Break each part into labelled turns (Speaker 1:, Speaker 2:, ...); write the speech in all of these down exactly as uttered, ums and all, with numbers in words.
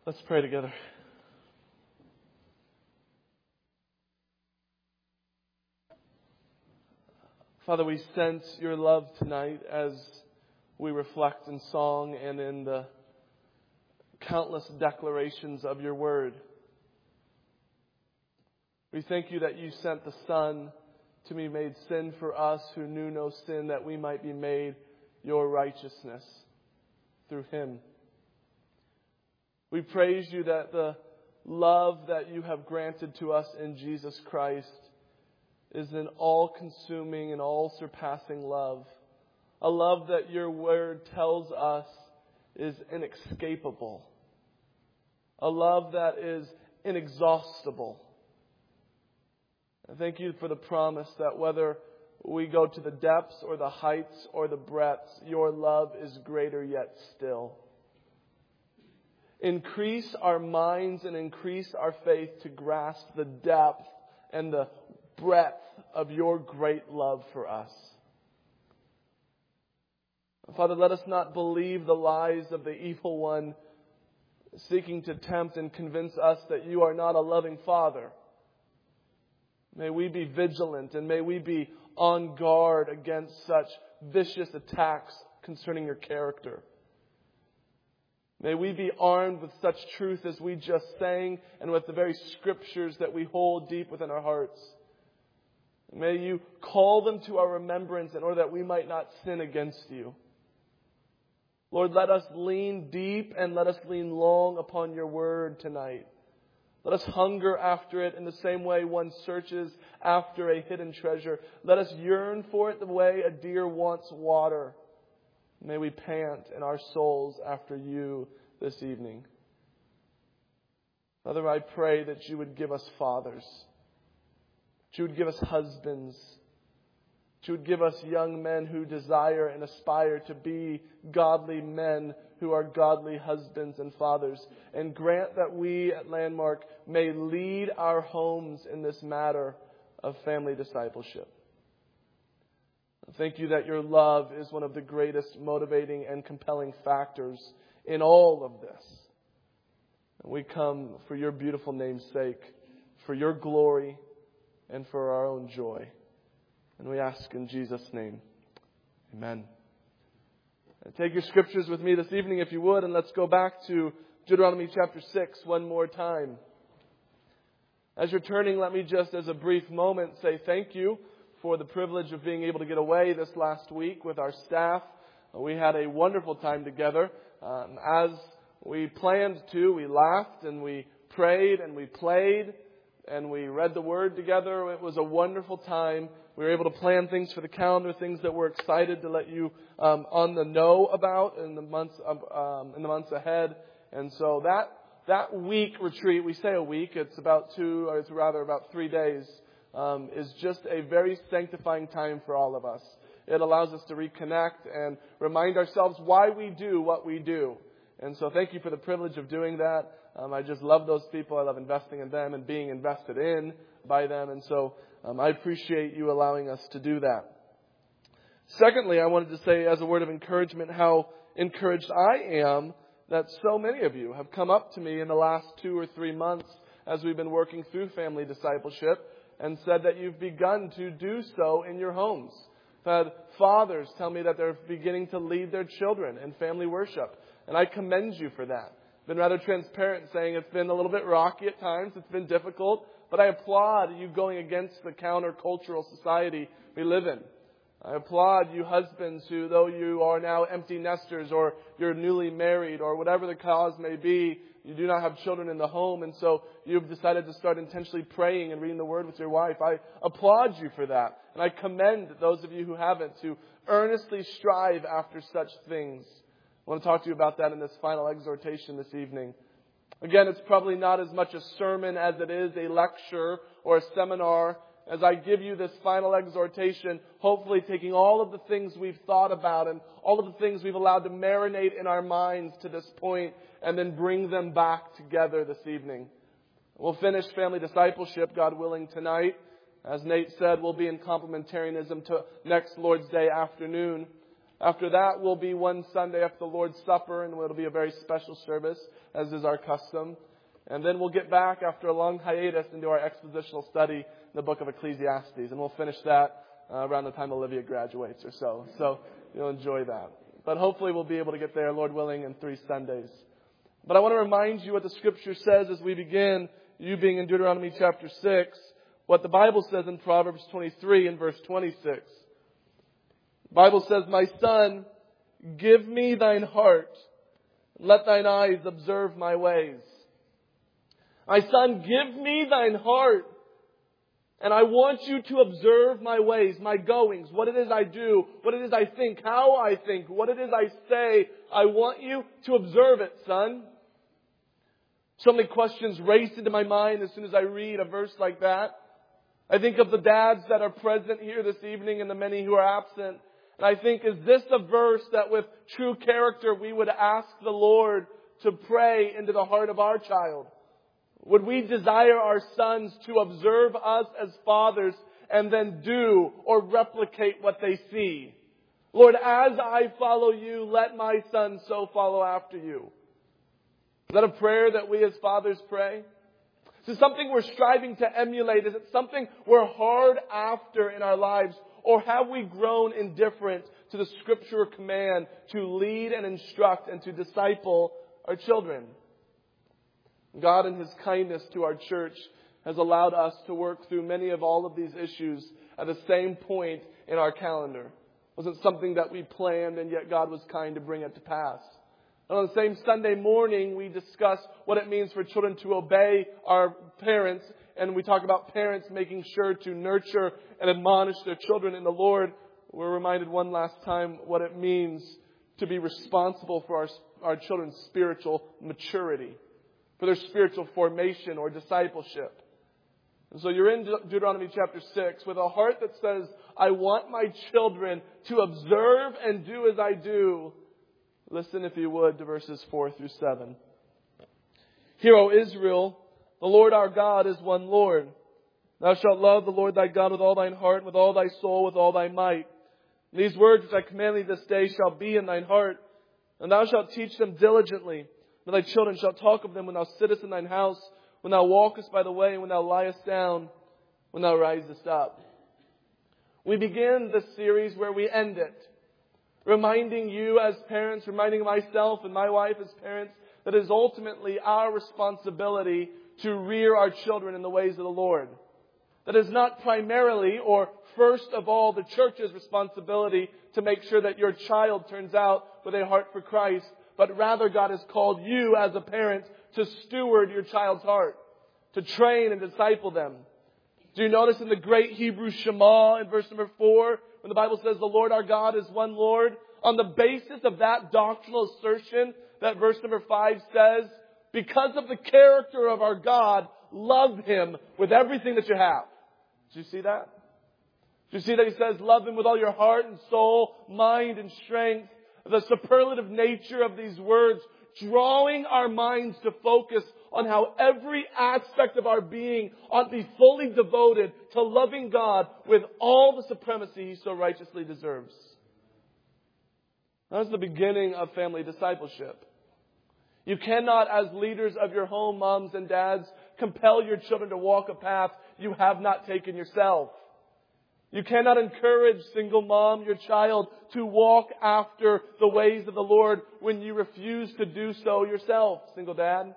Speaker 1: Let's pray together. Father, we sense your love tonight as we reflect in song and in the countless declarations of your word. We thank you that you sent the Son to be made sin for us who knew no sin, that we might be made your righteousness through him. We praise you that the love that you have granted to us in Jesus Christ is an all-consuming and all-surpassing love. A love that your word tells us is inescapable. A love that is inexhaustible. I thank you for the promise that whether we go to the depths or the heights or the breadths, your love is greater yet still. Increase our minds and increase our faith to grasp the depth and the breadth of your great love for us. Father, let us not believe the lies of the evil one seeking to tempt and convince us that you are not a loving Father. May we be vigilant and may we be on guard against such vicious attacks concerning your character. May we be armed with such truth as we just sang and with the very scriptures that we hold deep within our hearts. May you call them to our remembrance in order that we might not sin against you. Lord, let us lean deep and let us lean long upon your word tonight. Let us hunger after it in the same way one searches after a hidden treasure. Let us yearn for it the way a deer wants water. May we pant in our souls after you this evening. Father, I pray that you would give us fathers. That you would give us husbands. That you would give us young men who desire and aspire to be godly men who are godly husbands and fathers. And grant that we at Landmark may lead our homes in this matter of family discipleship. Thank you that your love is one of the greatest motivating and compelling factors in all of this. And we come for your beautiful name's sake, for your glory, and for our own joy. And we ask in Jesus' name, amen. And take your scriptures with me this evening if you would, and let's go back to Deuteronomy chapter six one more time. As you're turning, let me just as a brief moment say thank you for the privilege of being able to get away this last week with our staff. We had a wonderful time together. Um, as we planned to, we laughed and we prayed and we played and we read the Word together. It was a wonderful time. We were able to plan things for the calendar, things that we're excited to let you um, on the know about in the months of, um, in the months ahead. And so that that week retreat, we say a week, it's about two, or it's rather about three days. Um, is just a very sanctifying time for all of us. It allows us to reconnect and remind ourselves why we do what we do. And so thank you for the privilege of doing that. Um, I just love those people. I love investing in them and being invested in by them. And so um, I appreciate you allowing us to do that. Secondly, I wanted to say as a word of encouragement how encouraged I am that so many of you have come up to me in the last two or three months as we've been working through family discipleship and said that you've begun to do so in your homes. I've had fathers tell me that they're beginning to lead their children in family worship. And I commend you for that. I've been rather transparent saying it's been a little bit rocky at times. It's been difficult. But I applaud you going against the counter-cultural society we live in. I applaud you husbands who, though you are now empty nesters or you're newly married or whatever the cause may be, you do not have children in the home, and so you've decided to start intentionally praying and reading the Word with your wife. I applaud you for that. And I commend those of you who haven't to earnestly strive after such things. I want to talk to you about that in this final exhortation this evening. Again, it's probably not as much a sermon as it is a lecture or a seminar. As I give you this final exhortation, hopefully taking all of the things we've thought about and all of the things we've allowed to marinate in our minds to this point and then bring them back together this evening. We'll finish family discipleship, God willing, tonight. As Nate said, we'll be in complementarianism to next Lord's Day afternoon. After that will be one Sunday after the Lord's Supper, and it'll be a very special service, as is our custom. And then we'll get back after a long hiatus into our expositional study in the book of Ecclesiastes. And we'll finish that uh, around the time Olivia graduates or so. So you'll enjoy that. But hopefully we'll be able to get there, Lord willing, in three Sundays. But I want to remind you what the Scripture says as we begin, you being in Deuteronomy chapter six, what the Bible says in Proverbs twenty-three and verse twenty-six. The Bible says, "My son, give me thine heart, let thine eyes observe my ways." My son, give me thine heart, and I want you to observe my ways, my goings, what it is I do, what it is I think, how I think, what it is I say. I want you to observe it, son. So many questions race into my mind as soon as I read a verse like that. I think of the dads that are present here this evening and the many who are absent. And I think, is this a verse that with true character we would ask the Lord to pray into the heart of our child? Would we desire our sons to observe us as fathers and then do or replicate what they see? Lord, as I follow you, let my son so follow after you. Is that a prayer that we as fathers pray? Is it something we're striving to emulate? Is it something we're hard after in our lives? Or have we grown indifferent to the Scripture command to lead and instruct and to disciple our children? God in His kindness to our church has allowed us to work through many of all of these issues at the same point in our calendar. It wasn't something that we planned, and yet God was kind to bring it to pass. And on the same Sunday morning, we discuss what it means for children to obey our parents. And we talk about parents making sure to nurture and admonish their children in the Lord. We're reminded one last time what it means to be responsible for our, our children's spiritual maturity, for their spiritual formation or discipleship. And so you're in Deuteronomy chapter six with a heart that says, I want my children to observe and do as I do. Listen, if you would, to verses four through seven. Hear, O Israel, the Lord our God is one Lord. Thou shalt love the Lord thy God with all thine heart, with all thy soul, with all thy might. And these words which I command thee this day shall be in thine heart, and thou shalt teach them diligently. And thy children shall talk of them when thou sittest in thine house, when thou walkest by the way, when thou liest down, when thou risest up. We begin this series where we end it, reminding you as parents, reminding myself and my wife as parents, that it is ultimately our responsibility to rear our children in the ways of the Lord. That is not primarily or first of all the church's responsibility to make sure that your child turns out with a heart for Christ, but rather God has called you as a parent to steward your child's heart, to train and disciple them. Do you notice in the great Hebrew Shema in verse number four, when the Bible says the Lord our God is one Lord, on the basis of that doctrinal assertion that verse number five says, because of the character of our God, love Him with everything that you have. Did you see that? Did you see that He says, love Him with all your heart and soul, mind and strength? The superlative nature of these words, drawing our minds to focus on how every aspect of our being ought to be fully devoted to loving God with all the supremacy He so righteously deserves. That's the beginning of family discipleship. You cannot, as leaders of your home, moms and dads, compel your children to walk a path you have not taken yourself. You cannot encourage, single mom, your child to walk after the ways of the Lord when you refuse to do so yourself, single dad.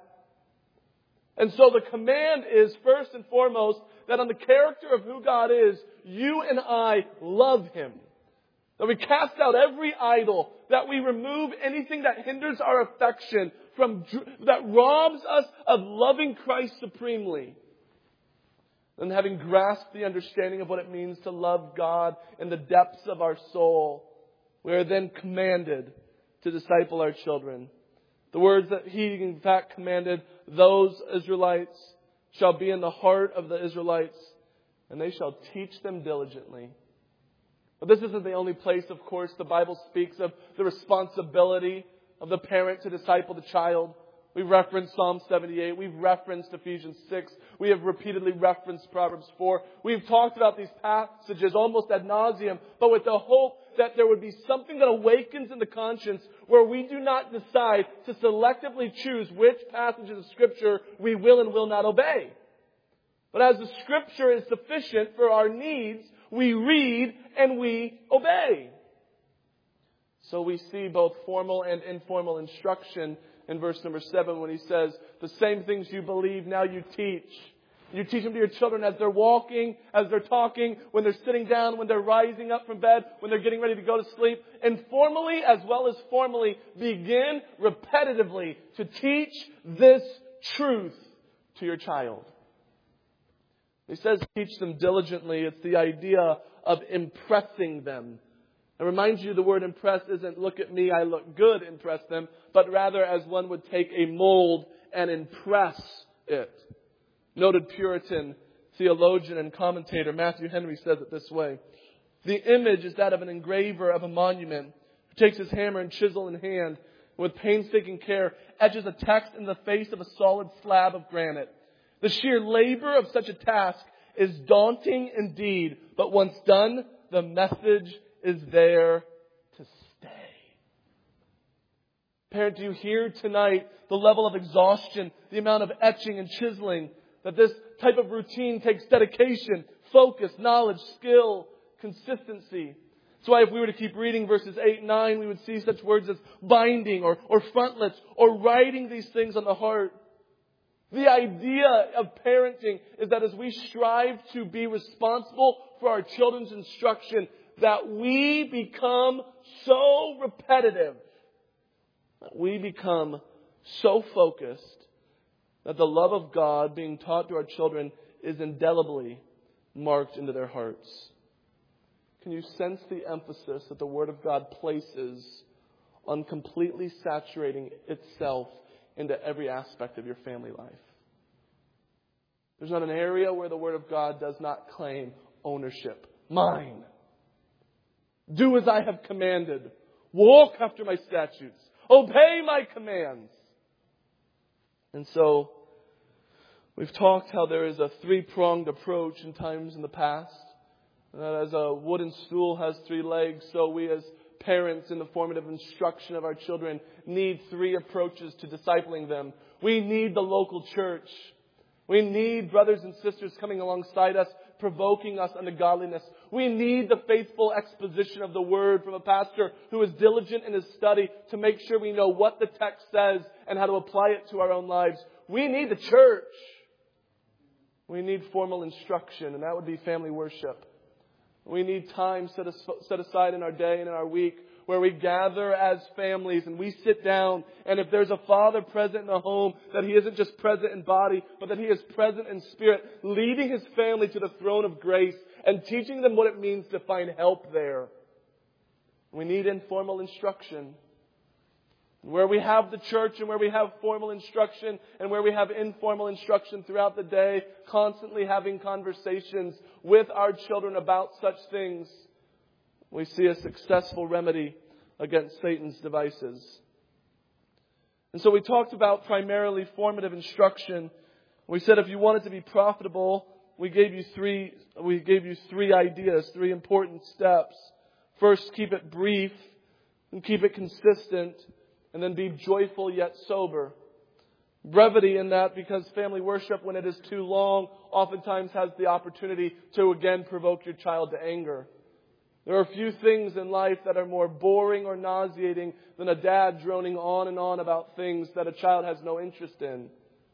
Speaker 1: And so the command is, first and foremost, that on the character of who God is, you and I love Him. That we cast out every idol, that we remove anything that hinders our affection, from that robs us of loving Christ supremely. And having grasped the understanding of what it means to love God in the depths of our soul, we are then commanded to disciple our children. The words that He in fact commanded, those Israelites shall be in the heart of the Israelites, and they shall teach them diligently. But this isn't the only place, of course, the Bible speaks of the responsibility of the parent to disciple the child. We've referenced Psalm seventy-eight. We've referenced Ephesians six. We have repeatedly referenced Proverbs four. We've talked about these passages almost ad nauseum, but with the hope that there would be something that awakens in the conscience where we do not decide to selectively choose which passages of Scripture we will and will not obey. But as the Scripture is sufficient for our needs, we read and we obey. So we see both formal and informal instruction in verse number seven when he says, the same things you believe, now you teach. You teach them to your children as they're walking, as they're talking, when they're sitting down, when they're rising up from bed, when they're getting ready to go to sleep. Informally as well as formally, begin repetitively to teach this truth to your child. He says teach them diligently. It's the idea of impressing them. I remind you, the word impress isn't look at me, I look good, impress them, but rather as one would take a mold and impress it. Noted Puritan theologian and commentator Matthew Henry says it this way. The image is that of an engraver of a monument who takes his hammer and chisel in hand and with painstaking care etches a text in the face of a solid slab of granite. The sheer labor of such a task is daunting indeed, but once done, the message is there to stay. Parent, do you hear tonight the level of exhaustion, the amount of etching and chiseling, that this type of routine takes dedication, focus, knowledge, skill, consistency. That's why if we were to keep reading verses eight and nine, we would see such words as binding or, or frontlets or writing these things on the heart. The idea of parenting is that as we strive to be responsible for our children's instruction, that we become so repetitive, that we become so focused, that the love of God being taught to our children is indelibly marked into their hearts. Can you sense the emphasis that the Word of God places on completely saturating itself into every aspect of your family life? There's not an area where the Word of God does not claim ownership. Mine. Do as I have commanded. Walk after my statutes. Obey my commands. And so, we've talked how there is a three-pronged approach in times in the past. That as a wooden stool has three legs, so we as parents in the formative instruction of our children need three approaches to discipling them. We need the local church. We need brothers and sisters coming alongside us, provoking us unto godliness. We need the faithful exposition of the Word from a pastor who is diligent in his study to make sure we know what the text says and how to apply it to our own lives. We need the church. We need formal instruction, and that would be family worship. We need time set, as, set aside in our day and in our week where we gather as families and we sit down. And if there's a father present in the home, that he isn't just present in body, but that he is present in spirit, leading his family to the throne of grace and teaching them what it means to find help there. We need informal instruction. Where we have the church and where we have formal instruction and where we have informal instruction throughout the day, constantly having conversations with our children about such things, we see a successful remedy against Satan's devices. And so we talked about primarily formative instruction. We said if you want it to be profitable, we gave you three, we gave you three ideas, three important steps. First, keep it brief and keep it consistent. And then be joyful yet sober. Brevity in that because family worship, when it is too long, oftentimes has the opportunity to again provoke your child to anger. There are few things in life that are more boring or nauseating than a dad droning on and on about things that a child has no interest in.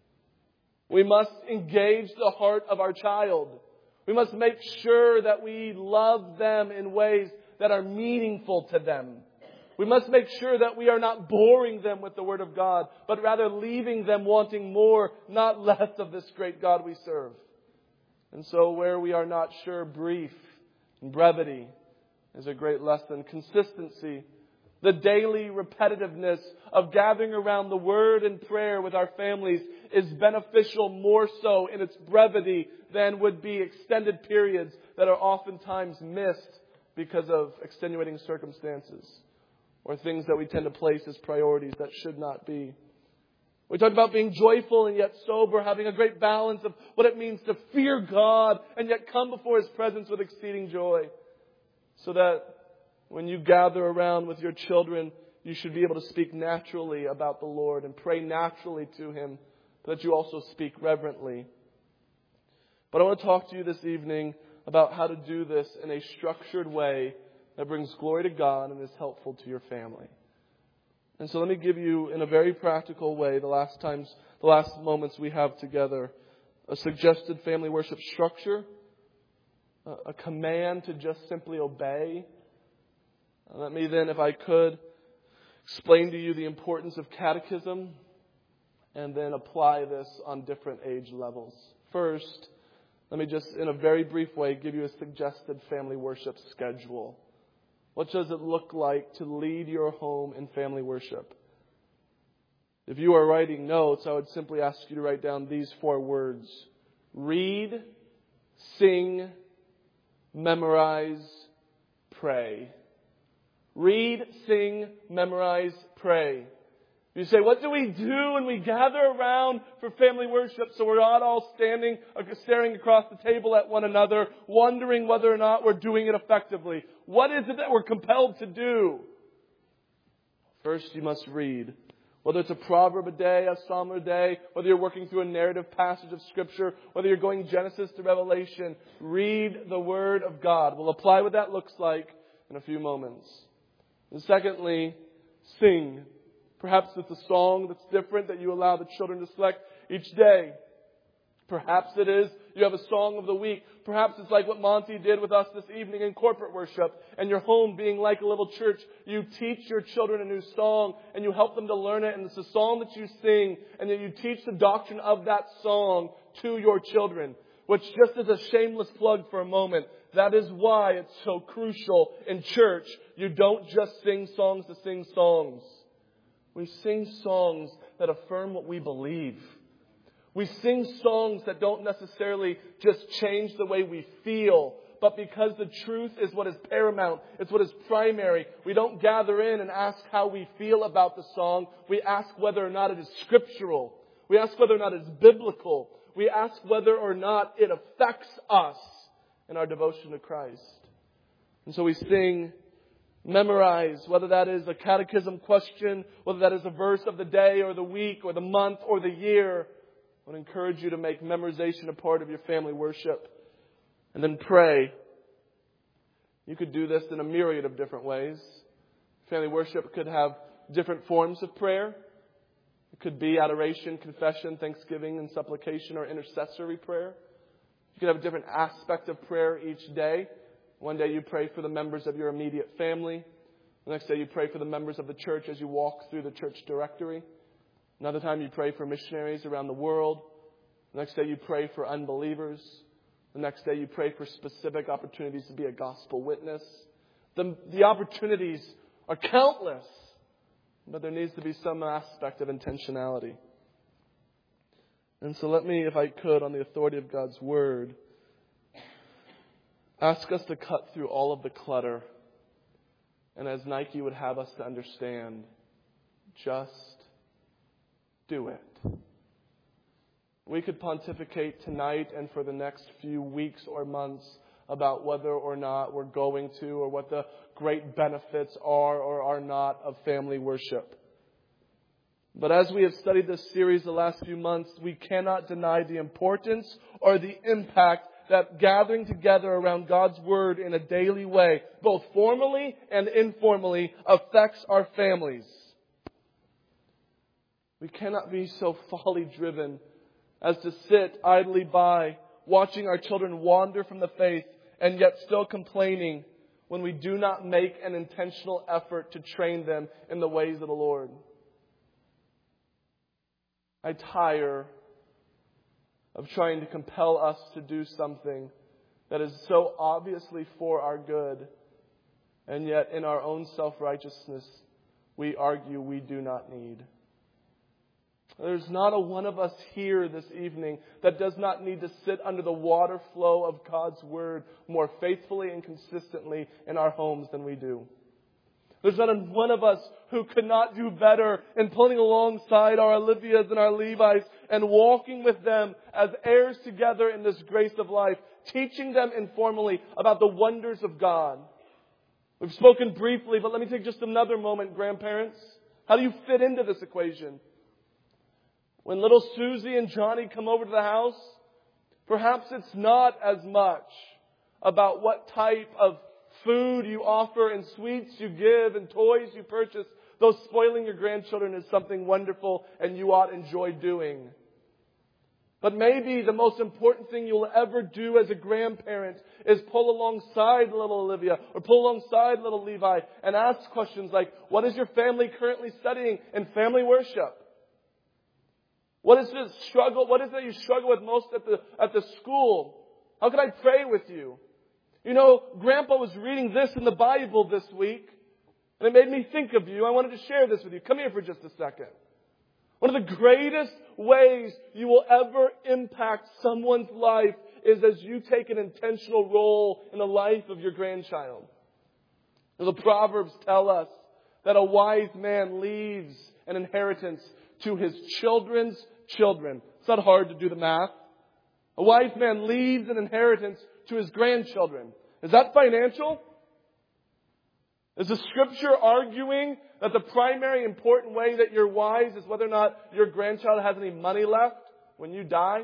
Speaker 1: We must engage the heart of our child. We must make sure that we love them in ways that are meaningful to them. We must make sure that we are not boring them with the Word of God, but rather leaving them wanting more, not less of this great God we serve. And so where we are not sure, brief and brevity is a great lesson. Consistency, the daily repetitiveness of gathering around the Word and prayer with our families is beneficial more so in its brevity than would be extended periods that are oftentimes missed because of extenuating circumstances. Or things that we tend to place as priorities that should not be. We talked about being joyful and yet sober, having a great balance of what it means to fear God and yet come before His presence with exceeding joy. So that When you gather around with your children, you should be able to speak naturally about the Lord and pray naturally to Him, but that you also speak reverently. But I want to talk to you this evening about how to do this in a structured way that brings glory to God and is helpful to your family. And so let me give you, in a very practical way, the last times, the last moments we have together, a suggested family worship structure, a command to just simply obey. Let me then, if I could, explain to you the importance of catechism and then apply this on different age levels. First, let me just, in a very brief way, give you a suggested family worship schedule. What does it look like to lead your home in family worship? If you are writing notes, I would simply ask you to write down these four words: read, sing, memorize, pray. Read, sing, memorize, pray. You say, what do we do when we gather around for family worship so we're not all standing, staring across the table at one another, wondering whether or not we're doing it effectively? What is it that we're compelled to do? First, you must read. Whether it's a proverb a day, a psalm a day, whether you're working through a narrative passage of Scripture, whether you're going Genesis to Revelation, read the Word of God. We'll apply what that looks like in a few moments. And secondly, sing. Perhaps it's a song that's different that you allow the children to select each day. Perhaps it is you have a song of the week. Perhaps it's like what Monty did with us this evening in corporate worship. And your home being like a little church, you teach your children a new song and you help them to learn it. And it's a song that you sing and then you teach the doctrine of that song to your children. Which, just as a shameless plug for a moment, that is why it's so crucial in church. You don't just sing songs to sing songs. We sing songs that affirm what we believe. We sing songs that don't necessarily just change the way we feel, but because the truth is what is paramount, it's what is primary. We don't gather in and ask how we feel about the song. We ask whether or not it is scriptural. We ask whether or not it's biblical. We ask whether or not it affects us in our devotion to Christ. And so we sing, memorize, whether that is a catechism question, whether that is a verse of the day or the week or the month or the year. I would encourage you to make memorization a part of your family worship. And then pray. You could do this in a myriad of different ways. Family worship could have different forms of prayer. It could be adoration, confession, thanksgiving, and supplication, or intercessory prayer. You could have a different aspect of prayer each day. One day you pray for the members of your immediate family. The next day you pray for the members of the church as you walk through the church directory. Another time you pray for missionaries around the world. The next day you pray for unbelievers. The next day you pray for specific opportunities to be a gospel witness. The, the opportunities are countless, but there needs to be some aspect of intentionality. And so let me, if I could, on the authority of God's Word, ask us to cut through all of the clutter. And as Nike would have us to understand, just do it. We could pontificate tonight and for the next few weeks or months about whether or not we're going to, or what the great benefits are or are not of family worship. But as we have studied this series the last few months, we cannot deny the importance or the impact that gathering together around God's Word in a daily way, both formally and informally, affects our families. We cannot be so folly-driven as to sit idly by, watching our children wander from the faith, and yet still complaining when we do not make an intentional effort to train them in the ways of the Lord. I tire of trying to compel us to do something that is so obviously for our good, and yet in our own self-righteousness, we argue we do not need. There's not a one of us here this evening that does not need to sit under the water flow of God's Word more faithfully and consistently in our homes than we do. There's not a one of us who could not do better in pulling alongside our Olivias and our Levi's and walking with them as heirs together in this grace of life, teaching them informally about the wonders of God. We've spoken briefly, but let me take just another moment, grandparents. How do you fit into this equation? When little Susie and Johnny come over to the house, perhaps it's not as much about what type of food you offer and sweets you give and toys you purchase. Though spoiling your grandchildren is something wonderful and you ought to enjoy doing. But maybe the most important thing you'll ever do as a grandparent is pull alongside little Olivia or pull alongside little Levi and ask questions like, what is your family currently studying in family worship? What is the struggle? What is it you struggle with most at the, at the school? How can I pray with you? You know, Grandpa was reading this in the Bible this week, and it made me think of you. I wanted to share this with you. Come here for just a second. One of the greatest ways you will ever impact someone's life is as you take an intentional role in the life of your grandchild. The Proverbs tell us that a wise man leaves an inheritance to his children's children. It's not hard to do the math. A wise man leaves an inheritance to his grandchildren. Is that financial? Is the Scripture arguing that the primary important way that you're wise is whether or not your grandchild has any money left when you die?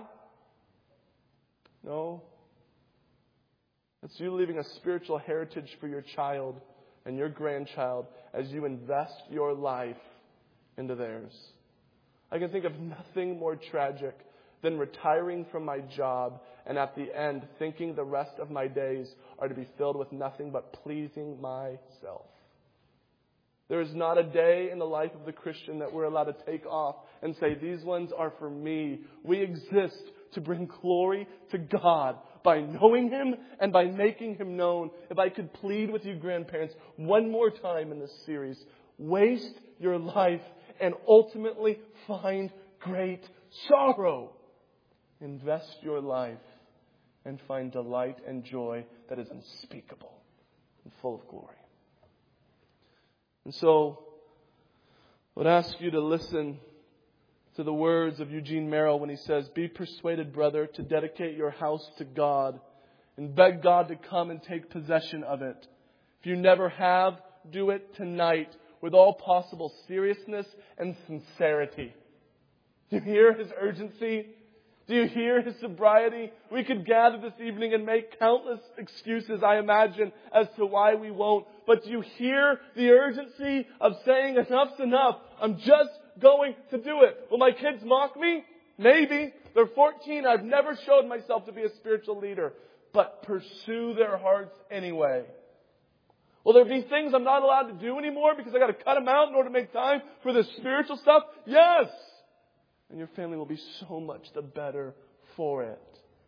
Speaker 1: No. It's you leaving a spiritual heritage for your child and your grandchild as you invest your life into theirs. I can think of nothing more tragic than retiring from my job and at the end thinking the rest of my days are to be filled with nothing but pleasing myself. There is not a day in the life of the Christian that we're allowed to take off and say, these ones are for me. We exist to bring glory to God by knowing Him and by making Him known. If I could plead with you, grandparents, one more time in this series, waste your life and ultimately find great sorrow. Invest your life and find delight and joy that is unspeakable and full of glory. And so, I would ask you to listen to the words of Eugene Merrill when he says, be persuaded, brother, to dedicate your house to God and beg God to come and take possession of it. If you never have, do it tonight with all possible seriousness and sincerity. Do you hear his urgency? Do you hear his sobriety? We could gather this evening and make countless excuses, I imagine, as to why we won't. But do you hear the urgency of saying enough's enough? I'm just going to do it. Will my kids mock me? Maybe. They're fourteen. I've never showed myself to be a spiritual leader. But pursue their hearts anyway. Will there be things I'm not allowed to do anymore because I got to cut them out in order to make time for the spiritual stuff? Yes. And your family will be so much the better for it.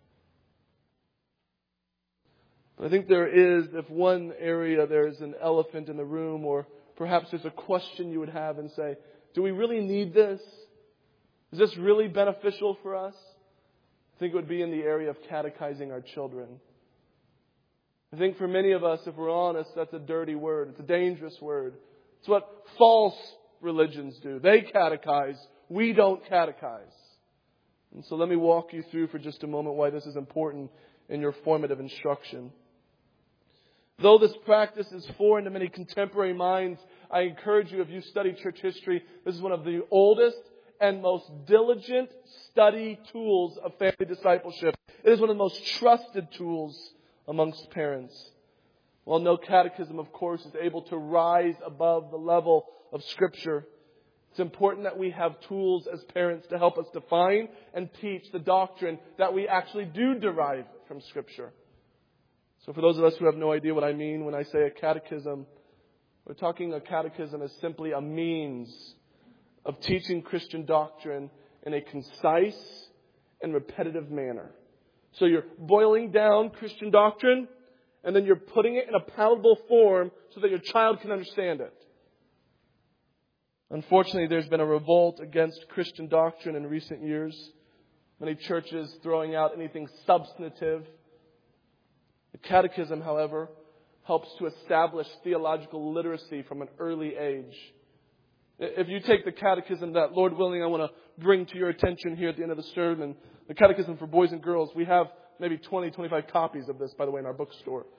Speaker 1: But I think there is, if one area there's an elephant in the room, or perhaps there's a question you would have and say, do we really need this? Is this really beneficial for us? I think it would be in the area of catechizing our children. I think for many of us, if we're honest, that's a dirty word. It's a dangerous word. It's what false religions do. They catechize. We don't catechize. And so let me walk you through for just a moment why this is important in your formative instruction. Though this practice is foreign to many contemporary minds, I encourage you, if you study church history, this is one of the oldest and most diligent study tools of family discipleship. It is one of the most trusted tools amongst parents. While no catechism, of course, is able to rise above the level of Scripture, it's important that we have tools as parents to help us define and teach the doctrine that we actually do derive from Scripture. So for those of us who have no idea what I mean when I say a catechism, we're talking a catechism as simply a means of teaching Christian doctrine in a concise and repetitive manner. So you're boiling down Christian doctrine, and then you're putting it in a palatable form so that your child can understand it. Unfortunately, there's been a revolt against Christian doctrine in recent years. Many churches throwing out anything substantive. The catechism, however, helps to establish theological literacy from an early age. If you take the catechism that, Lord willing, I want to bring to your attention here at the end of the sermon, the catechism for boys and girls, we have maybe twenty, twenty-five copies of this, by the way, in our bookstore.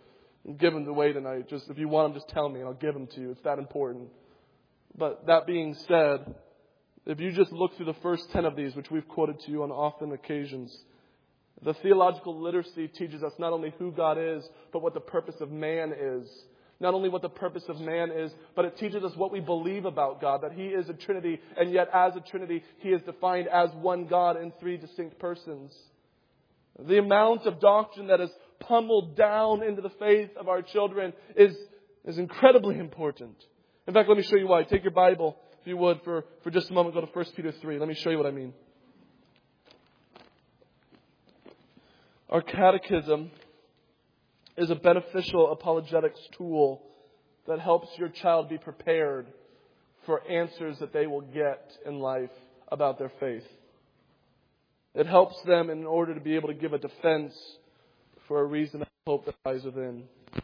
Speaker 1: Give them away tonight. Just if you want them, just tell me and I'll give them to you. It's that important. But that being said, if you just look through the first ten of these, which we've quoted to you on often occasions, the theological literacy teaches us not only who God is, but what the purpose of man is. Not only what the purpose of man is, but it teaches us what we believe about God, that He is a Trinity, and yet as a Trinity, He is defined as one God in three distinct persons. The amount of doctrine that is pummeled down into the faith of our children is, is incredibly important. In fact, let me show you why. Take your Bible, if you would, for, for just a moment. Go to First Peter three. Let me show you what I mean. Our catechism is a beneficial apologetics tool that helps your child be prepared for answers that they will get in life about their faith. It helps them in order to be able to give a defense for a reason of hope that lies within.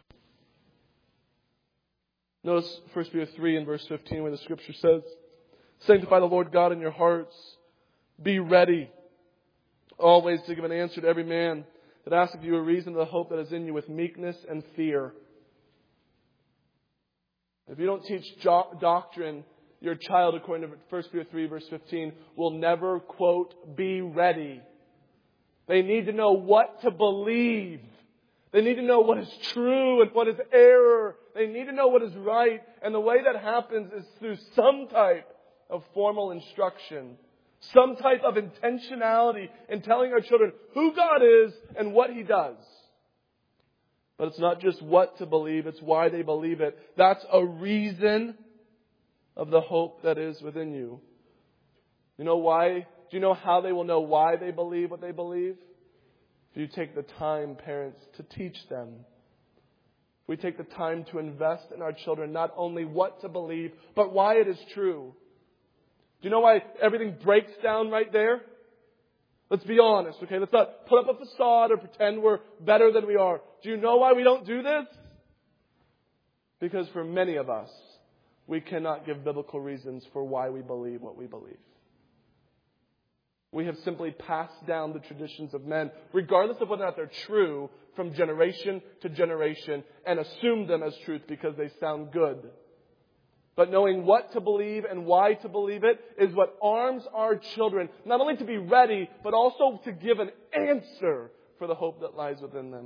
Speaker 1: Notice First Peter three and verse fifteen where the Scripture says, "Sanctify the Lord God in your hearts. Be ready always to give an answer to every man that asketh you a reason of the hope that is in you with meekness and fear." If you don't teach jo- doctrine, your child, according to First Peter three, verse fifteen, will never, quote, be ready. They need to know what to believe. They need to know what is true and what is error. They need to know what is right. And the way that happens is through some type of formal instruction. Some type of intentionality in telling our children who God is and what He does. But it's not just what to believe, it's why they believe it. That's a reason of the hope that is within you. You know why? Do you know how they will know why they believe what they believe? If you take the time, parents, to teach them. If we take the time to invest in our children not only what to believe, but why it is true. Do you know why everything breaks down right there? Let's be honest, okay? Let's not put up a facade or pretend we're better than we are. Do you know why we don't do this? Because for many of us, we cannot give biblical reasons for why we believe what we believe. We have simply passed down the traditions of men, regardless of whether or not they're true, from generation to generation, and assumed them as truth because they sound good. But knowing what to believe and why to believe it is what arms our children, not only to be ready, but also to give an answer for the hope that lies within them.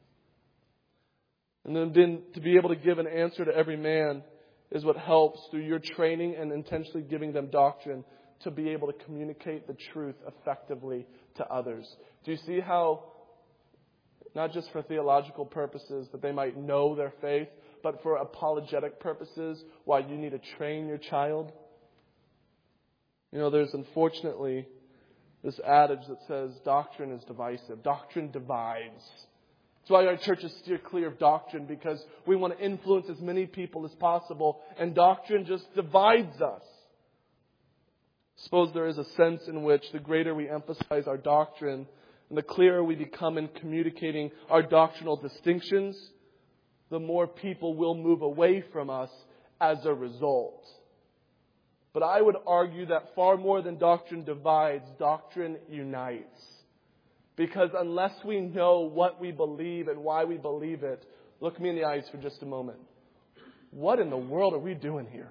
Speaker 1: And then to be able to give an answer to every man is what helps through your training and intentionally giving them doctrine to be able to communicate the truth effectively to others. Do you see how, not just for theological purposes, that they might know their faith, but for apologetic purposes, why you need to train your child? You know, there's unfortunately this adage that says doctrine is divisive. Doctrine divides. That's why our churches steer clear of doctrine, because we want to influence as many people as possible, and doctrine just divides us. Suppose there is a sense in which the greater we emphasize our doctrine and the clearer we become in communicating our doctrinal distinctions, the more people will move away from us as a result. But I would argue that far more than doctrine divides, doctrine unites. Because unless we know what we believe and why we believe it, look me in the eyes for just a moment. What in the world are we doing here?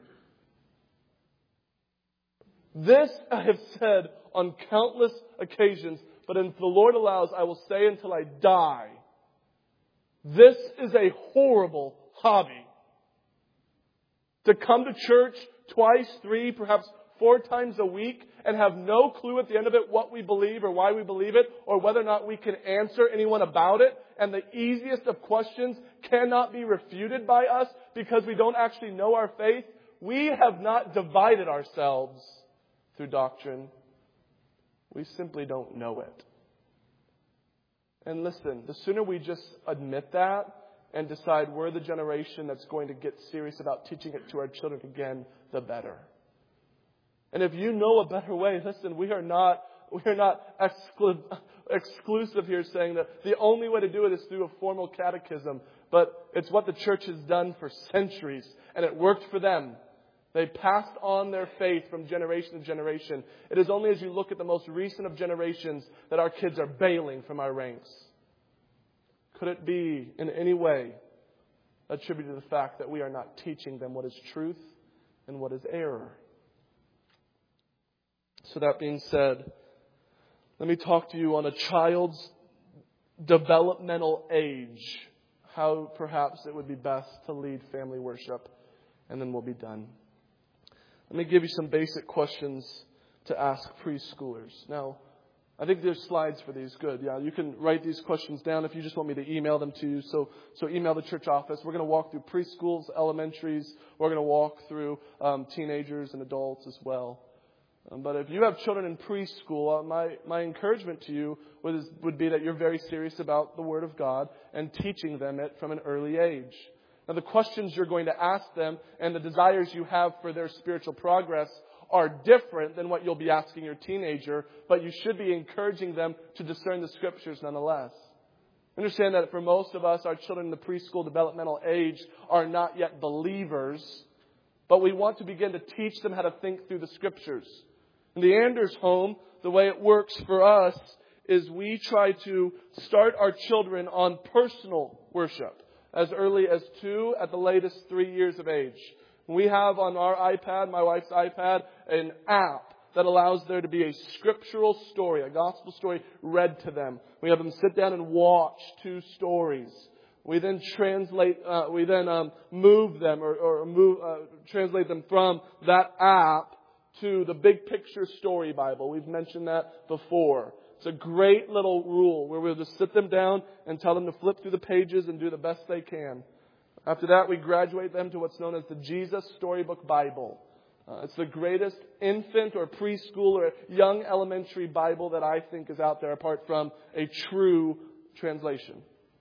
Speaker 1: This I have said on countless occasions, but if the Lord allows, I will say until I die. This is a horrible hobby. To come to church twice, three, perhaps four times a week and have no clue at the end of it what we believe or why we believe it or whether or not we can answer anyone about it. And the easiest of questions cannot be refuted by us because we don't actually know our faith. We have not divided ourselves through doctrine. We simply don't know it. And listen, the sooner we just admit that and decide we're the generation that's going to get serious about teaching it to our children again, the better. And if you know a better way, listen, we are not we are not exclu- exclusive here saying that the only way to do it is through a formal catechism. But it's what the church has done for centuries, and it worked for them. They passed on their faith from generation to generation. It is only as you look at the most recent of generations that our kids are bailing from our ranks. Could it be in any way attributed to the fact that we are not teaching them what is truth and what is error. So that being said, let me talk to you on a child's developmental age, how perhaps it would be best to lead family worship, and then we'll be done. Let me give you some basic questions to ask preschoolers. Now, I think there's slides for these. Good. Yeah, you can write these questions down if you just want me to email them to you. So, so email the church office. We're going to walk through preschools, elementaries. We're going to walk through um, teenagers and adults as well. Um, but if you have children in preschool, uh, my, my encouragement to you would, would be that you're very serious about the Word of God and teaching them it from an early age. Now, the questions you're going to ask them and the desires you have for their spiritual progress are different than what you'll be asking your teenager, but you should be encouraging them to discern the Scriptures nonetheless. Understand that for most of us, our children in the preschool developmental age are not yet believers, but we want to begin to teach them how to think through the Scriptures. In the Anders home, the way it works for us is we try to start our children on personal worship as early as two, at the latest three years of age. We have on our iPad, my wife's iPad, an app that allows there to be a scriptural story, a gospel story read to them. We have them sit down and watch two stories. We then translate, uh, we then um, move them or, or move, uh, translate them from that app to the Big Picture Story Bible. We've mentioned that before. It's a great little rule where we'll just sit them down and tell them to flip through the pages and do the best they can. After that, we graduate them to what's known as the Jesus Storybook Bible. Uh, it's the greatest infant or preschool or young elementary Bible that I think is out there apart from a true translation.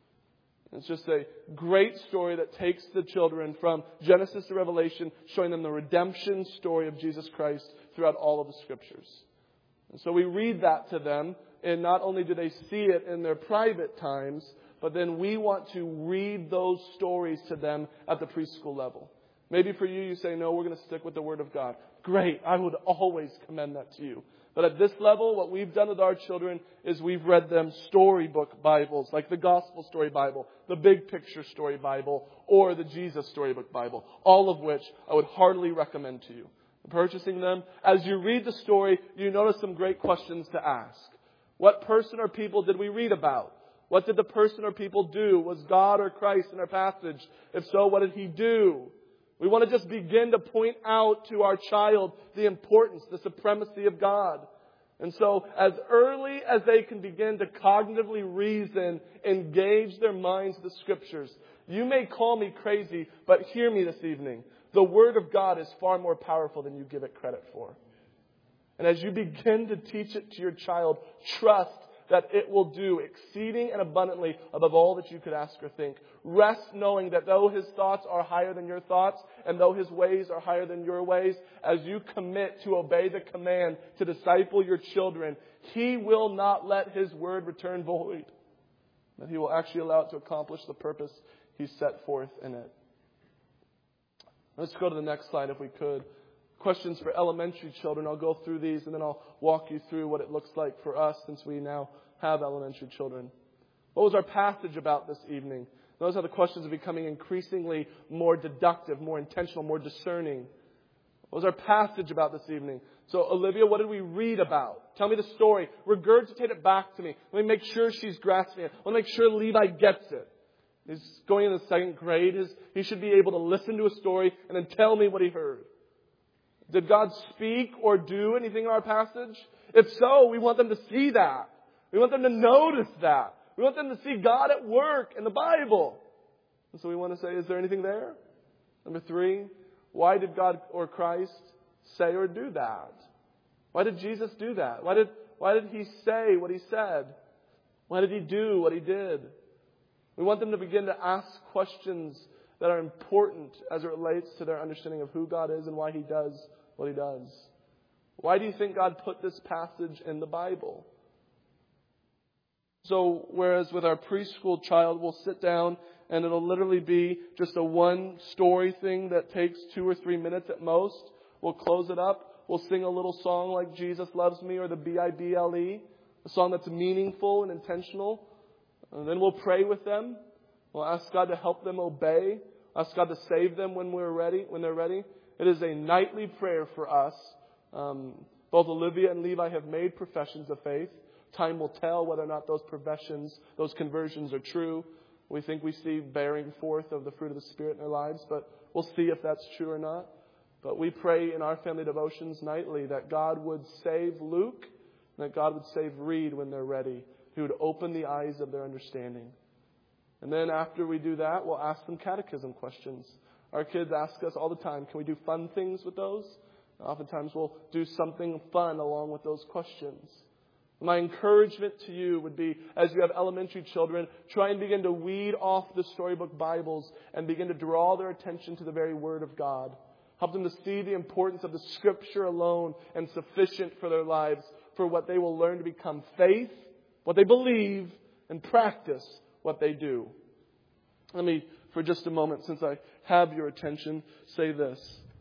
Speaker 1: It's just a great story that takes the children from Genesis to Revelation, showing them the redemption story of Jesus Christ throughout all of the Scriptures. And so we read that to them, and not only do they see it in their private times, but then we want to read those stories to them at the preschool level. Maybe for you, you say, no, we're going to stick with the Word of God. Great. I would always commend that to you. But at this level, what we've done with our children is we've read them storybook Bibles, like the Gospel Story Bible, the Big Picture Story Bible, or the Jesus Storybook Bible, all of which I would heartily recommend to you. Purchasing them, as you read the story, you notice some great questions to ask. What person or people did we read about? What did the person or people do? Was God or Christ in our passage? If so, what did He do? We want to just begin to point out to our child the importance, the supremacy of God. And so as early as they can begin to cognitively reason, engage their minds with the Scriptures. You may call me crazy, but hear me this evening. The Word of God is far more powerful than you give it credit for. And as you begin to teach it to your child, trust that it will do exceeding and abundantly above all that you could ask or think. Rest knowing that though His thoughts are higher than your thoughts, and though His ways are higher than your ways, as you commit to obey the command to disciple your children, He will not let His word return void. That He will actually allow it to accomplish the purpose He set forth in it. Let's go to the next slide if we could. Questions for elementary children. I'll go through these and then I'll walk you through what it looks like for us since we now have elementary children. What was our passage about this evening? Those are the questions are becoming increasingly more deductive, more intentional, more discerning. What was our passage about this evening? So, Olivia, what did we read about? Tell me the story. Regurgitate it back to me. Let me make sure she's grasping it. Let me make sure Levi gets it. He's going in the second grade. His, he should be able to listen to a story and then tell me what he heard. Did God speak or do anything in our passage? If so, we want them to see that. We want them to notice that. We want them to see God at work in the Bible. And so we want to say, is there anything there? Number three, why did God or Christ say or do that? Why did Jesus do that? Why did, why did He say what He said? Why did He do what He did? We want them to begin to ask questions that are important as it relates to their understanding of who God is and why He does what He does. Why do you think God put this passage in the Bible? So, whereas with our preschool child, we'll sit down and it'll literally be just a one story thing that takes two or three minutes at most. We'll close it up. We'll sing a little song like Jesus Loves Me or the B I B L E, a song that's meaningful and intentional. And then we'll pray with them. We'll ask God to help them obey. Ask God to save them when we're ready, when they're ready. It is a nightly prayer for us. Um, both Olivia and Levi have made professions of faith. Time will tell whether or not those professions, those conversions are true. We think we see bearing forth of the fruit of the Spirit in their lives, but we'll see if that's true or not. But we pray in our family devotions nightly that God would save Luke and that God would save Reed when they're ready. He would open the eyes of their understanding. And then after we do that, we'll ask them catechism questions. Our kids ask us all the time, can we do fun things with those? Oftentimes we'll do something fun along with those questions. My encouragement to you would be, as you have elementary children, try and begin to weed off the storybook Bibles and begin to draw their attention to the very Word of God. Help them to see the importance of the Scripture alone and sufficient for their lives, for what they will learn to become faith, what they believe, and practice what they do. Let me, for just a moment, since I have your attention, say this.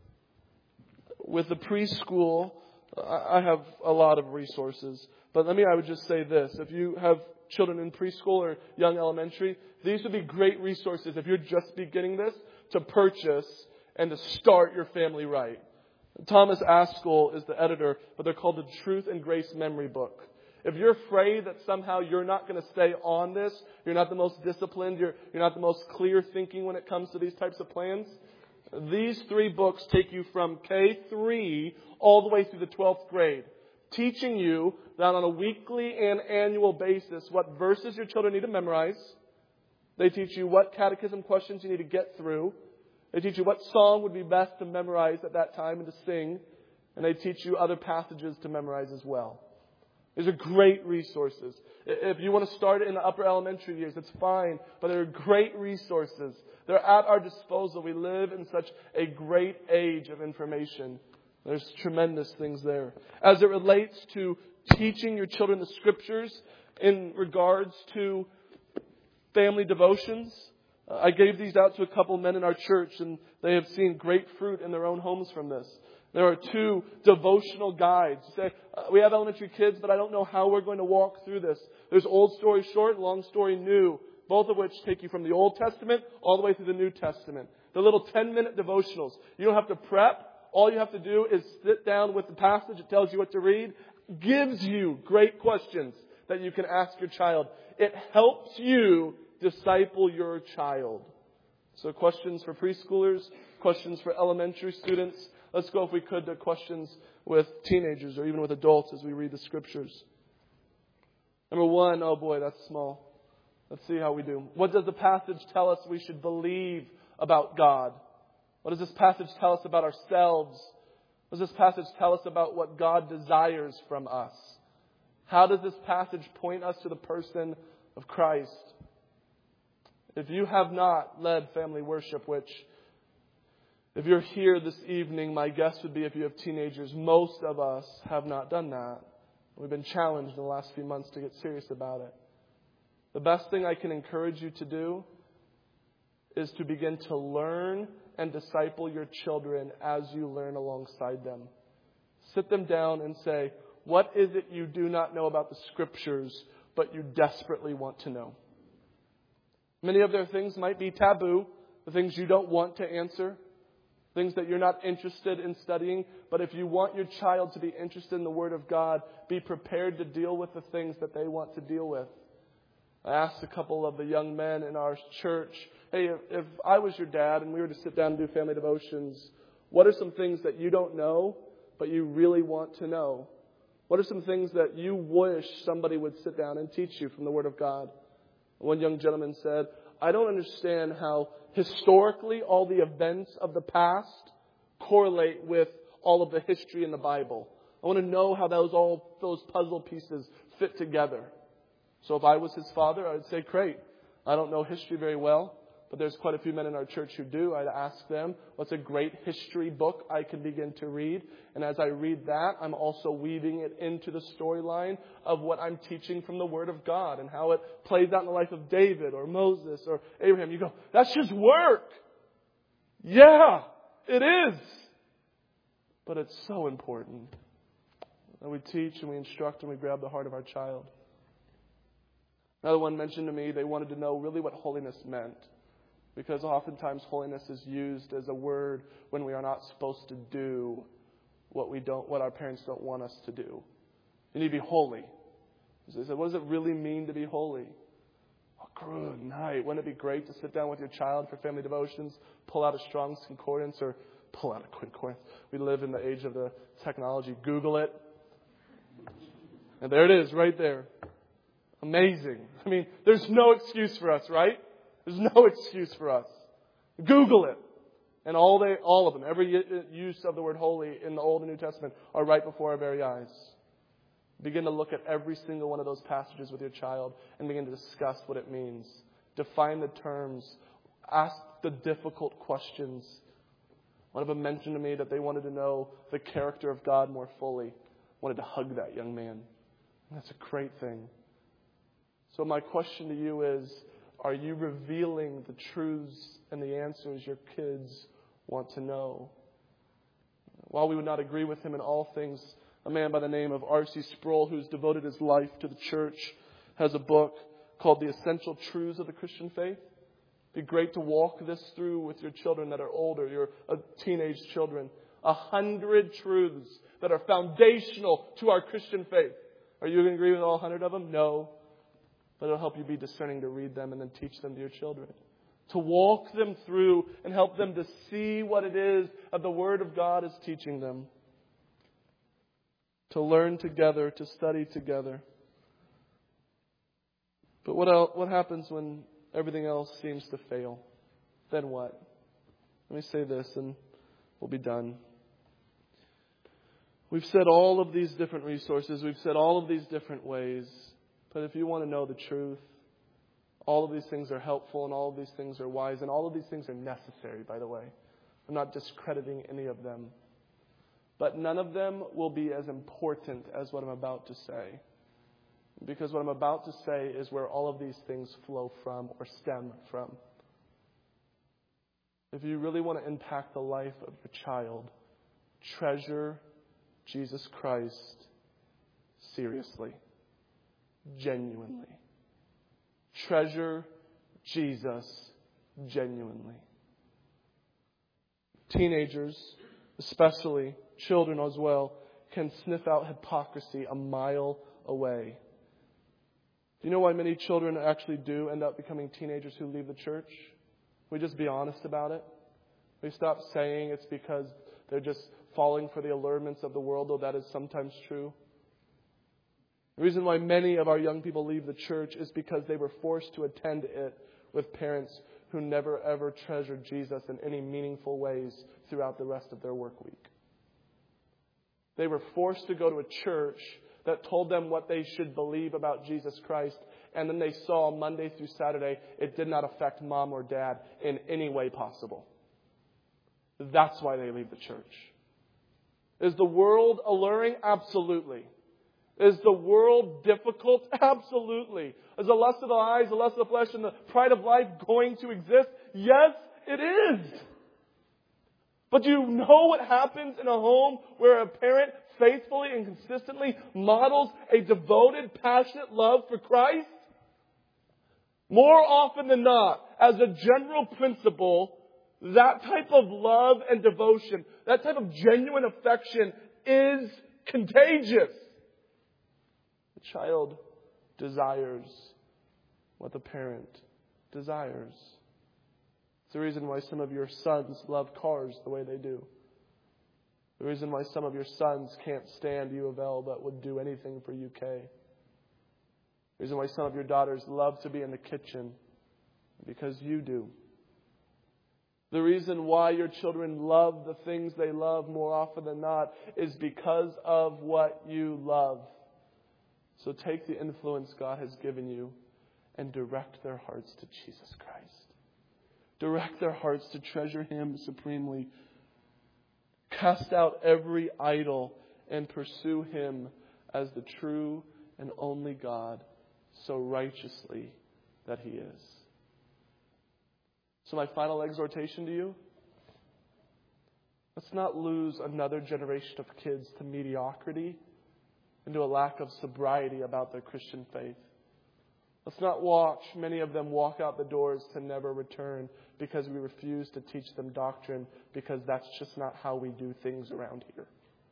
Speaker 1: With the preschool, I have a lot of resources. But let me, I would just say this. If you have children in preschool or young elementary, these would be great resources if you're just beginning this to purchase and to start your family right. Thomas Askell is the editor, but they're called the Truth and Grace Memory Book. If you're afraid that somehow you're not going to stay on this, you're not the most disciplined, you're, you're not the most clear thinking when it comes to these types of plans, these three books take you from K three all the way through the twelfth grade, teaching you that on a weekly and annual basis what verses your children need to memorize. They teach you what catechism questions you need to get through. They teach you what song would be best to memorize at that time and to sing. And they teach you other passages to memorize as well. These are great resources. If you want to start in the upper elementary years, it's fine. But they're great resources. They're at our disposal. We live in such a great age of information. There's tremendous things there. As it relates to teaching your children the Scriptures in regards to family devotions, uh, I gave these out to a couple men in our church, and they have seen great fruit in their own homes from this. There are two devotional guides. You say, uh, we have elementary kids, but I don't know how we're going to walk through this. There's Old Story Short, Long Story New, both of which take you from the Old Testament all the way through the New Testament. The little ten-minute devotionals. You don't have to prep. All you have to do is sit down with the passage. It tells you what to read. Gives you great questions that you can ask your child. It helps you disciple your child. So questions for preschoolers, questions for elementary students. Let's go, if we could, to questions with teenagers or even with adults as we read the Scriptures. Number one, oh boy, that's small. Let's see how we do. What does the passage tell us we should believe about God? What does this passage tell us about ourselves? What does this passage tell us about what God desires from us? How does this passage point us to the person of Christ? If you have not led family worship, which if you're here this evening, my guess would be if you have teenagers, most of us have not done that. We've been challenged in the last few months to get serious about it. The best thing I can encourage you to do is to begin to learn and disciple your children as you learn alongside them. Sit them down and say, what is it you do not know about the Scriptures, but you desperately want to know? Many of their things might be taboo, the things you don't want to answer, things that you're not interested in studying. But if you want your child to be interested in the Word of God, be prepared to deal with the things that they want to deal with. I asked a couple of the young men in our church, hey, if, if I was your dad and we were to sit down and do family devotions, what are some things that you don't know, but you really want to know? What are some things that you wish somebody would sit down and teach you from the Word of God? One young gentleman said, I don't understand how historically all the events of the past correlate with all of the history in the Bible. I want to know how those all those puzzle pieces fit together. So if I was his father, I would say, great. I don't know history very well, but there's quite a few men in our church who do. I'd ask them, what's a great history book I can begin to read? And as I read that, I'm also weaving it into the storyline of what I'm teaching from the Word of God and how it plays out in the life of David or Moses or Abraham. You go, that's just work. Yeah, it is. But it's so important that we teach and we instruct and we grab the heart of our child. Another one mentioned to me they wanted to know really what holiness meant. Because oftentimes holiness is used as a word when we are not supposed to do what we don't, what our parents don't want us to do. You need to be holy. So they said, what does it really mean to be holy? Oh, good night. Wouldn't it be great to sit down with your child for family devotions, pull out a Strong's Concordance, or pull out a Concordance? We live in the age of the technology. Google it. And there it is, right there. Amazing. I mean, there's no excuse for us, right? There's no excuse for us. Google it. And all they, all of them, every use of the word holy in the Old and New Testament are right before our very eyes. Begin to look at every single one of those passages with your child and begin to discuss what it means. Define the terms. Ask the difficult questions. One of them mentioned to me that they wanted to know the character of God more fully. I wanted to hug that young man. And that's a great thing. So my question to you is, are you revealing the truths and the answers your kids want to know? While we would not agree with him in all things, a man by the name of R C Sproul, who's devoted his life to the church, has a book called The Essential Truths of the Christian Faith. It'd be great to walk this through with your children that are older, your uh, teenage children. A hundred truths that are foundational to our Christian faith. Are you going to agree with all hundred of them? No. But it'll help you be discerning to read them and then teach them to your children. To walk them through and help them to see what it is that the Word of God is teaching them. To learn together, to study together. But what else, what happens when everything else seems to fail? Then what? Let me say this and we'll be done. We've said all of these different resources. We've said all of these different ways. But if you want to know the truth, all of these things are helpful and all of these things are wise and all of these things are necessary, by the way. I'm not discrediting any of them. But none of them will be as important as what I'm about to say. Because what I'm about to say is where all of these things flow from or stem from. If you really want to impact the life of your child, treasure Jesus Christ seriously. Genuinely. Treasure Jesus genuinely. Teenagers, especially children as well, can sniff out hypocrisy a mile away. Do you know why many children actually do end up becoming teenagers who leave the church? We just be honest about it. We stop saying it's because they're just falling for the allurements of the world, though that is sometimes true. The reason why many of our young people leave the church is because they were forced to attend it with parents who never ever treasured Jesus in any meaningful ways throughout the rest of their work week. They were forced to go to a church that told them what they should believe about Jesus Christ, and then they saw Monday through Saturday it did not affect mom or dad in any way possible. That's why they leave the church. Is the world alluring? Absolutely. Is the world difficult? Absolutely. Is the lust of the eyes, the lust of the flesh, and the pride of life going to exist? Yes, it is. But do you know what happens in a home where a parent faithfully and consistently models a devoted, passionate love for Christ? More often than not, as a general principle, that type of love and devotion, that type of genuine affection is contagious. The child desires what the parent desires. It's the reason why some of your sons love cars the way they do. The reason why some of your sons can't stand U of L but would do anything for U K. The reason why some of your daughters love to be in the kitchen because you do. The reason why your children love the things they love more often than not is because of what you love. So take the influence God has given you and direct their hearts to Jesus Christ. Direct their hearts to treasure Him supremely. Cast out every idol and pursue Him as the true and only God, so righteously that He is. So my final exhortation to you, let's not lose another generation of kids to mediocrity and to a lack of sobriety about their Christian faith. Let's not watch many of them walk out the doors to never return because we refuse to teach them doctrine, because that's just not how we do things around here.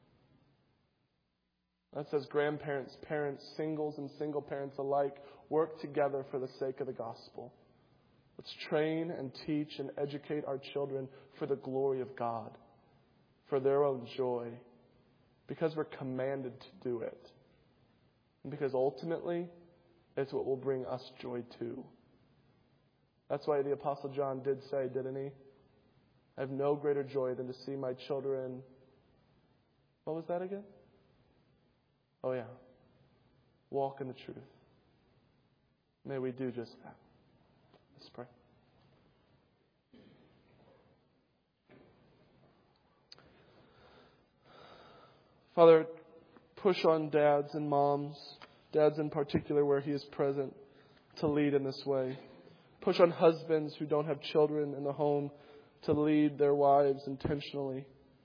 Speaker 1: That says grandparents, parents, singles and single parents alike, work together for the sake of the gospel. Let's train and teach and educate our children for the glory of God, for their own joy, because we're commanded to do it. And because ultimately, it's what will bring us joy too. That's why the Apostle John did say, didn't he? I have no greater joy than to see my children. What was that again? Oh yeah. Walk in the truth. May we do just that. Let's pray. Father, push on dads and moms, dads in particular where he is present, to lead in this way. Push on husbands who don't have children in the home to lead their wives intentionally.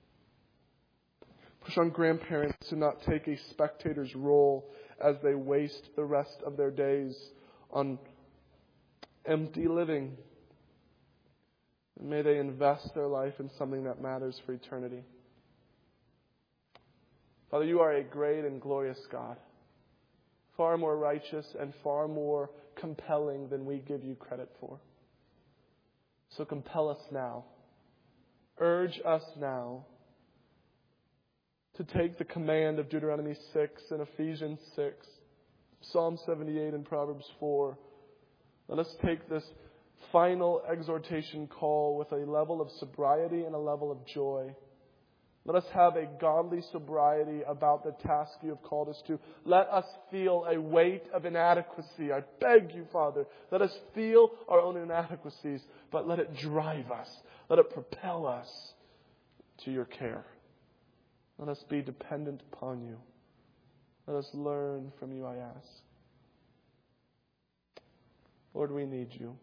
Speaker 1: Push on grandparents to not take a spectator's role as they waste the rest of their days on empty living. And may they invest their life in something that matters for eternity. Father, you are a great and glorious God, far more righteous and far more compelling than we give you credit for. So compel us now. Urge us now to take the command of Deuteronomy six and Ephesians six, Psalm seventy-eight and Proverbs four. Let us take this final exhortation call with a level of sobriety and a level of joy. Let us have a godly sobriety about the task you have called us to. Let us feel a weight of inadequacy. I beg you, Father, let us feel our own inadequacies, but let it drive us. Let it propel us to your care. Let us be dependent upon you. Let us learn from you, I ask. Lord, we need you.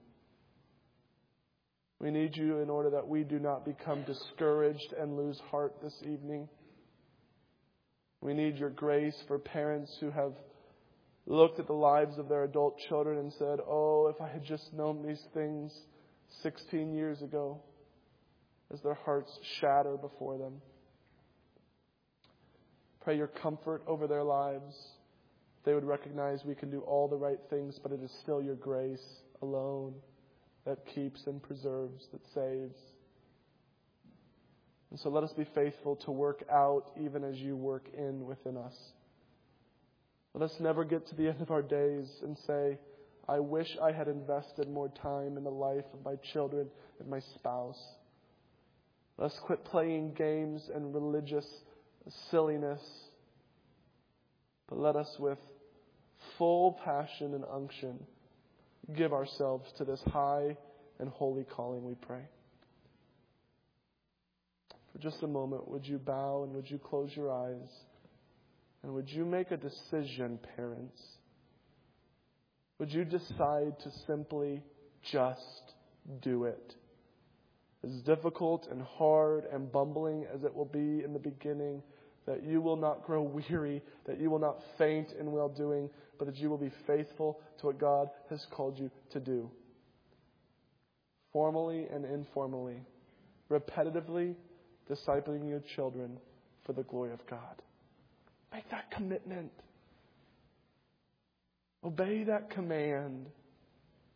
Speaker 1: We need you in order that we do not become discouraged and lose heart this evening. We need your grace for parents who have looked at the lives of their adult children and said, oh, if I had just known these things sixteen years ago, as their hearts shatter before them. Pray your comfort over their lives. They would recognize we can do all the right things, but it is still your grace alone that keeps and preserves, that saves. And so let us be faithful to work out even as you work in within us. Let us never get to the end of our days and say, I wish I had invested more time in the life of my children and my spouse. Let us quit playing games and religious silliness, but let us with full passion and unction give ourselves to this high and holy calling, we pray. For just a moment, would you bow and would you close your eyes? And would you make a decision, parents? Would you decide to simply just do it? As difficult and hard and bumbling as it will be in the beginning, that you will not grow weary, that you will not faint in well-doing, but that you will be faithful to what God has called you to do. Formally and informally, repetitively discipling your children for the glory of God. Make that commitment. Obey that command.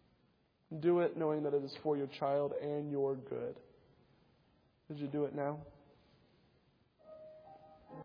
Speaker 1: Do it knowing that it is for your child and your good. Would you do it now?